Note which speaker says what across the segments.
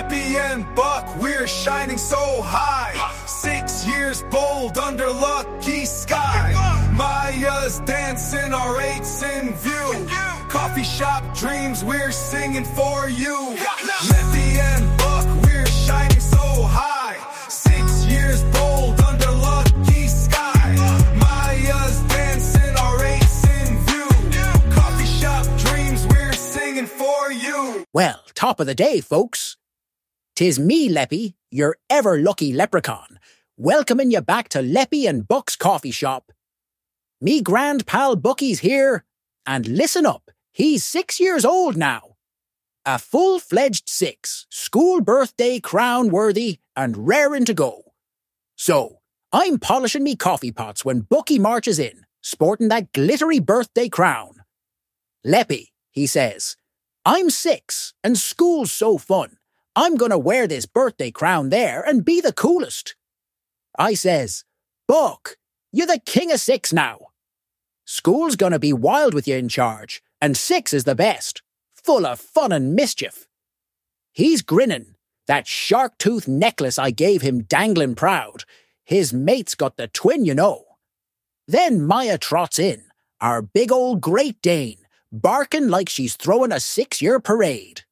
Speaker 1: Leppy and Buck, we're shining so high. 6 years bold under lucky sky. Maya's dancing, our eights in view. Coffee shop dreams, we're singing for you. Leppy and Buck, we're shining so high. 6 years bold under lucky sky. Maya's dancing, our eights in view. Coffee shop dreams, we're singing for you.
Speaker 2: Well, top of the day, folks. 'Tis me, Leppy, your ever-lucky leprechaun, welcoming you back to Leppy and Buck's coffee shop. Me grand pal Bucky's here, and listen up, he's 6 years old now. A full-fledged 6, school birthday crown worthy and raring to go. So, I'm polishing me coffee pots when Bucky marches in, sporting that glittery birthday crown. Leppy, he says, I'm 6, and school's so fun. I'm gonna wear this birthday crown there and be the coolest. I says, Buck, you're the king of 6 now. School's gonna be wild with you in charge, and 6 is the best, full of fun and mischief. He's grinning, that shark tooth necklace I gave him dangling proud. His mate's got the twin, you know. Then Maya trots in, our big old Great Dane, barking like she's throwing a 6-year parade.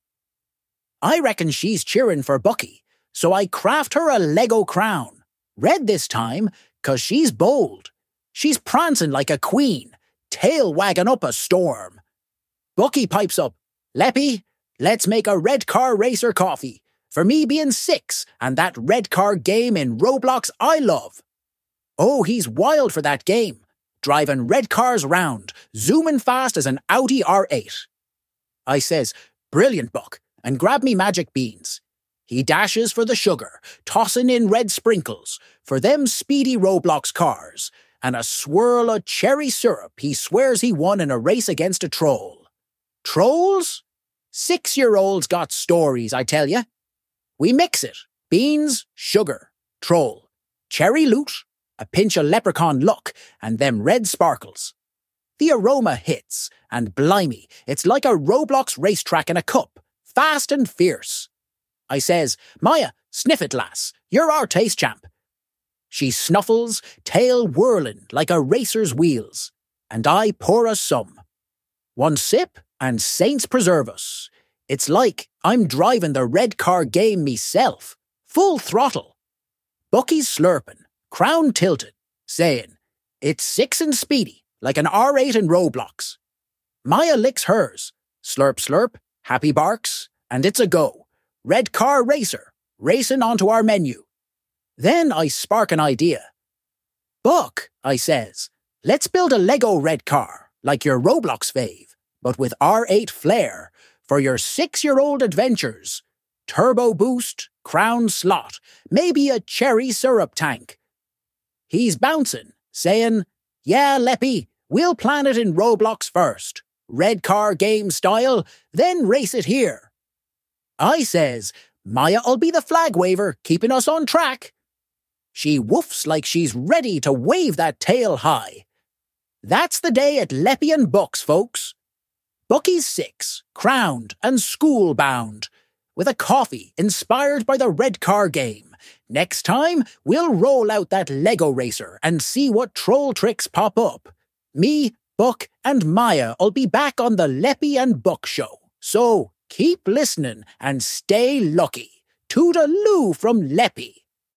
Speaker 2: I reckon she's cheering for Bucky, so I craft her a Lego crown. Red this time, 'cause she's bold. She's prancing like a queen, tail wagging up a storm. Bucky pipes up, Leppy, let's make a red car racer coffee, for me being 6 and that red car game in Roblox I love. Oh, he's wild for that game, driving red cars round, zooming fast as an Audi R8. I says, brilliant, Buck, and grab me magic beans. He dashes for the sugar, tossing in red sprinkles for them speedy Roblox cars, and a swirl of cherry syrup he swears he won in a race against a troll. Trolls? 6-year-olds got stories, I tell ya. We mix it. Beans, sugar, troll, cherry loot, a pinch of leprechaun luck, and them red sparkles. The aroma hits, and blimey, it's like a Roblox racetrack in a cup. Fast and fierce. I says, Maya, sniff it, lass. You're our taste champ. She snuffles, tail whirling like a racer's wheels, and I pour us some. One sip, and saints preserve us. It's like I'm driving the red car game myself, full throttle. Bucky's slurping, crown tilted, saying, it's 6 and speedy, like an R8 in Roblox. Maya licks hers, slurp slurp, happy barks, and it's a go. Red car racer, racing onto our menu. Then I spark an idea. Buck, I says, let's build a Lego red car, like your Roblox fave, but with R8 flair, for your 6-year-old adventures. Turbo boost, crown slot, maybe a cherry syrup tank. He's bouncing, saying, yeah, Leppy, we'll plan it in Roblox first. Red car game style, then race it here. I says, Maya'll be the flag waver, keeping us on track. She woofs like she's ready to wave that tail high. That's the day at Leppy and Buck's, folks. Bucky's 6, crowned and school-bound, with a coffee inspired by the red car game. Next time, we'll roll out that Lego racer and see what troll tricks pop up. Me, Buck, and Maya'll be back on the Leppy and Buck show. So, keep listening and stay lucky. Toodaloo from Leppy.